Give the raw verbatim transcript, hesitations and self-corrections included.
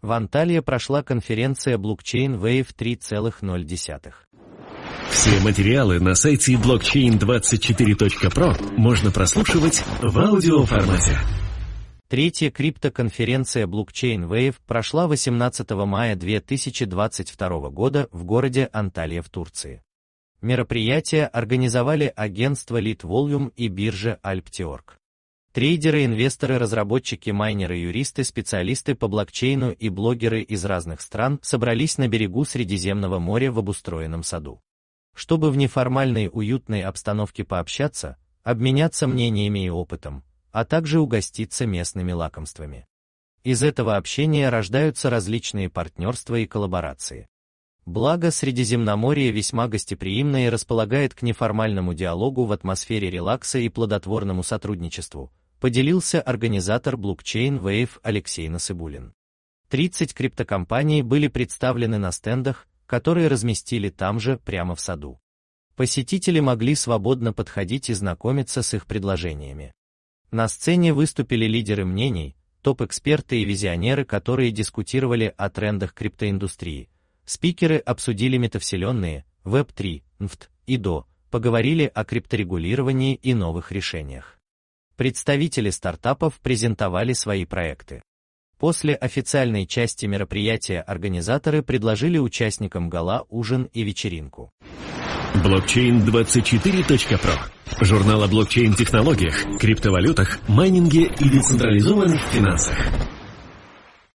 В Анталье прошла конференция Blockchain Wave три ноль ноль. Все материалы на сайте блокчейн двадцать четыре точка про можно прослушивать в аудиоформате. Третья криптоконференция Blockchain Wave прошла восемнадцатого мая две тысячи двадцать второго года в городе Анталья в Турции. Мероприятие организовали агентство Lead Volume и биржа Alptiorg. Трейдеры, инвесторы, разработчики, майнеры, юристы, специалисты по блокчейну и блогеры из разных стран собрались на берегу Средиземного моря в обустроенном саду, чтобы в неформальной уютной обстановке пообщаться, обменяться мнениями и опытом, а также угоститься местными лакомствами. Из этого общения рождаются различные партнерства и коллаборации. Благо, Средиземноморье весьма гостеприимно и располагает к неформальному диалогу в атмосфере релакса и плодотворному сотрудничеству, поделился организатор Blockchain Wave Алексей Насыбулин. тридцать криптокомпаний были представлены на стендах, которые разместили там же, прямо в саду. Посетители могли свободно подходить и знакомиться с их предложениями. На сцене выступили лидеры мнений, топ-эксперты и визионеры, которые дискутировали о трендах криптоиндустрии. Спикеры обсудили метавселенные, веб три, эн эф ти и до, поговорили о крипторегулировании и новых решениях. Представители стартапов презентовали свои проекты. После официальной части мероприятия организаторы предложили участникам гала ужин и вечеринку. блокчейн двадцать четыре точка про. Журнал о блокчейн-технологиях, криптовалютах, майнинге и децентрализованных финансах.